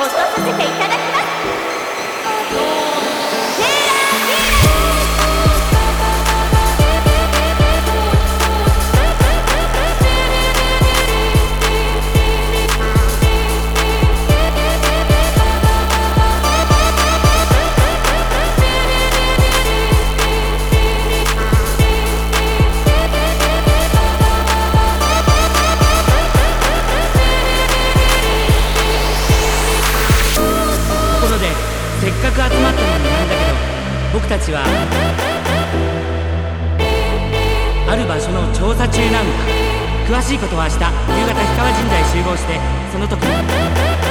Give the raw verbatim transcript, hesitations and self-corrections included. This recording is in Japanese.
落とさせていただきます。 せっかく集まったのになんだけど、僕たちはある場所の調査中なんだ。詳しいことは明日夕方氷川神社へ集合してその時に。